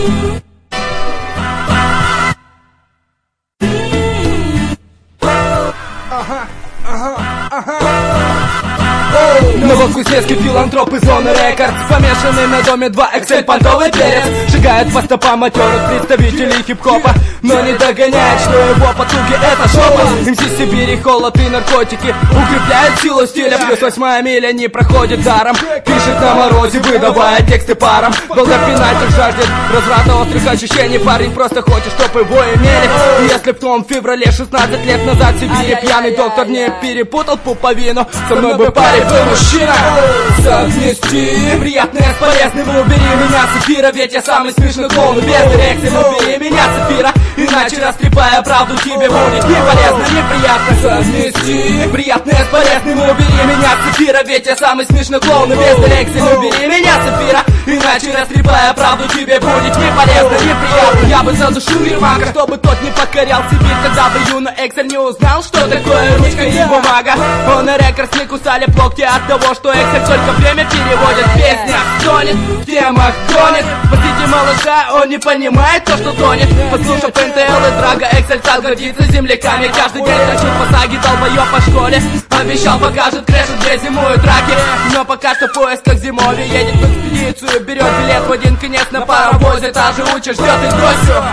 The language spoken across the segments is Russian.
Новокузнецкий филантроп из зоны рекорд, помешанный на доме 2 Excel понтовый перец. Шагает по стопам матерых представителей хип-хопа, но не догоняет, что его потуги это шопа. МС Сибири, холод и наркотики укрепляют силу стиля, плюс 8-я миля не проходит даром. Пишет на морозе, выдавая тексты паром. Голдопинатель жаждет разврата, острых ощущений. Парень просто хочет, чтоб его имели. И если в том феврале 16 лет назад в Сибири пьяный доктор не перепутал пуповину, со мной бы парень был мужчина. Совмести приятное с полезным, убери меня с эфира, ведь я самый смешной клоун без эрекции. Убери меня с эфира, иначе растрепая правду тебе будет не полезно, неприятно. Совмести приятное с полезным, убери меня с эфира, ведь я самый смешной клоун без эрекции. Убери меня с эфира, иначе растрепая правду тебе будет не полезно, неприятно. Я бы задушил Ермака, чтобы тот не покорял Сибирь, когда бы юный Эксель не узнал, что такое ручка и бумага. Он и рекорд не кусали в локти от того, что Эксель только время переводит. Песня тонет, в темах тонет. Спасите малыша, он не понимает то, что тонет. Послушав НТЛ и Драга, Эксель стал гордиться земляками. Каждый день тащил по саге долбоёб по школе. Обещал, покажет крэшет, где зимуют раки. Но пока что в поисках зимовья едет в экспедицию. Берет билет в один конец на паровозе, та же уча ждет и дросью.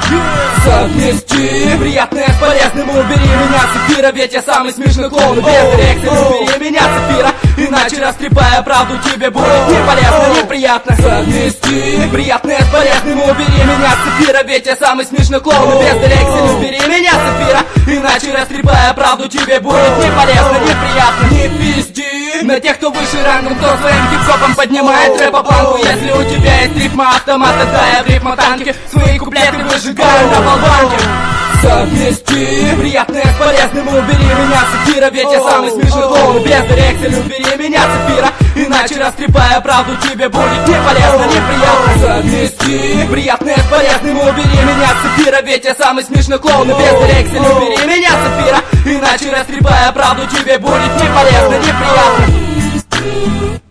Совмести приятное с полезным, убери меня с эфира, ведь я самый смешной клоун без эрекции. Убери меня с эфира, иначе растрепая правду тебе будет не полезно, неприятно. Совмести приятное с полезным, убери меня с эфира, ведь я самый смешной клоун без эрекции. Убери меня с эфира, иначе растрепая правду тебе будет не полезно, неприятно. Не пизди на тех, кто выше рангом, кто своим хип-хопом поднимает рэп-планку. Если у тебя есть рифма автомата, да я в рифмотанке свои куплеты выжигаю на болванке. Совмести приятное с полезным, убери меня с эфира, ведь я самый смешной клоун без эрекции. Убери меня с эфира, иначе растрепая правду тебе будет не полезно, неприятно. Совмести приятное с полезным, убери меня с эфира, ведь я самый смешной клоун без эрекции. Убери меня с эфира, иначе растрепая правду тебе будет не полезно, неприятно.